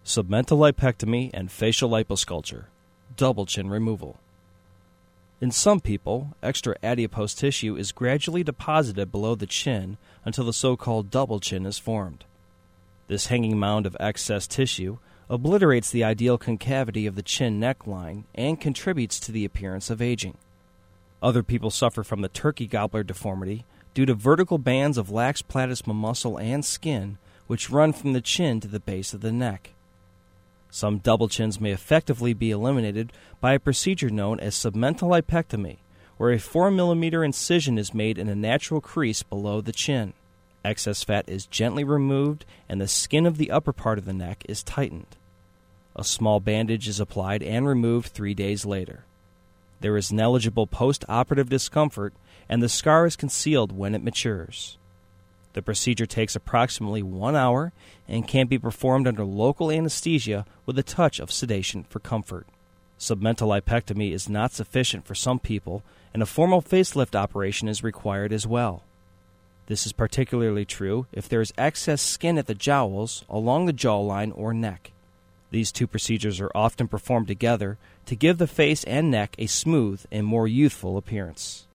Submental lipectomy and facial liposculpture, double chin removal. In some people, extra adipose tissue is gradually deposited below the chin until the so-called double chin is formed. This hanging mound of excess tissue obliterates the ideal concavity of the chin neckline and contributes to the appearance of aging. Other people suffer from the turkey gobbler deformity due to vertical bands of lax platysma muscle and skin which run from the chin to the base of the neck. Some double chins may effectively be eliminated by a procedure known as submental lipectomy, where a 4 mm incision is made in a natural crease below the chin. Excess fat is gently removed and the skin of the upper part of the neck is tightened. A small bandage is applied and removed 3 days later. There is negligible post-operative discomfort and the scar is concealed when it matures. The procedure takes approximately 1 hour and can be performed under local anesthesia with a touch of sedation for comfort. Submental lipectomy is not sufficient for some people, and a formal facelift operation is required as well. This is particularly true if there is excess skin at the jowls, along the jawline, or neck. These two procedures are often performed together to give the face and neck a smooth and more youthful appearance.